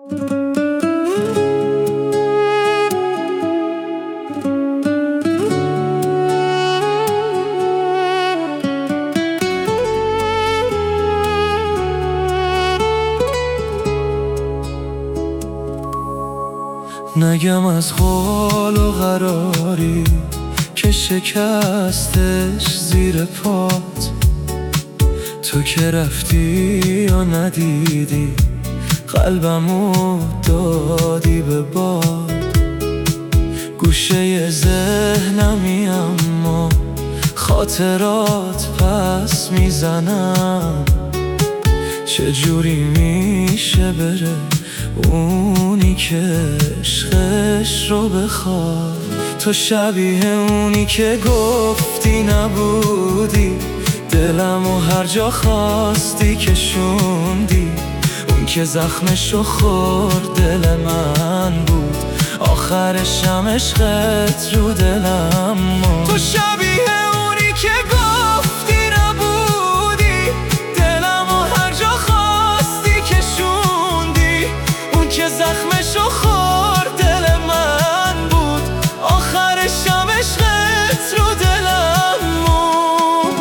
نگم از حال و قراری که شکستش زیر پات، تو که رفتی یا ندیدی قلبمو دادی به باد. گوشه ذهنمی اما خاطرات پس میزنم. چجوری میشه بره اونی که عشقش رو بخواد؟ تو شبیه اونی که گفتی نبودی، دلمو هر جا خواستی کشوندی. اون که زخمشو خورد دل من بود، آخرشم عشقت رو دلم موند. تو شبیه اونی که گفتی نبودی، دلمو هر جا خواستی کشوندی. اون که زخمشو خورد دل من بود، آخرشم عشقت رو دلم موند.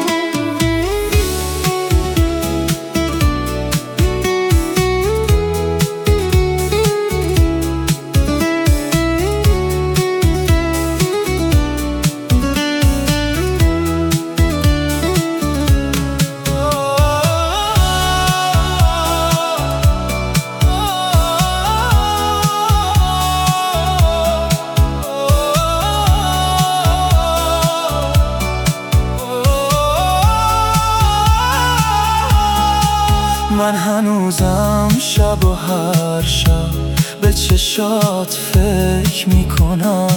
من هنوزم شب و هر شب به چشات فکر میکنم.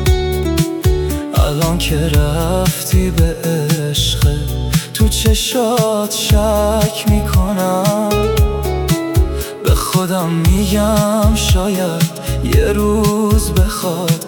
الان که رفتی به عشق تو چشات شک میکنم. به خودم میگم شاید یه روز بخواد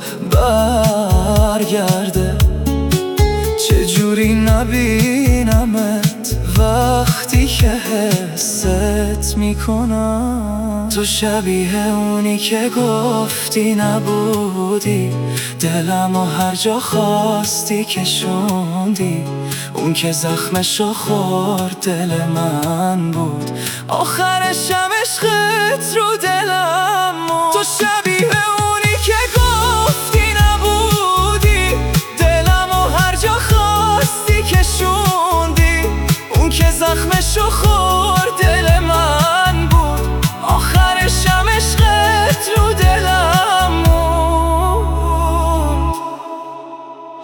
برگرده. چجوری نبینمت وقتی که حست میکنم؟ تو شبیه اونی که گفتی نبودی، دلمو هر جا خواستی کشوندی. اون که زخمشو خورد دل من بود، آخرشم عشق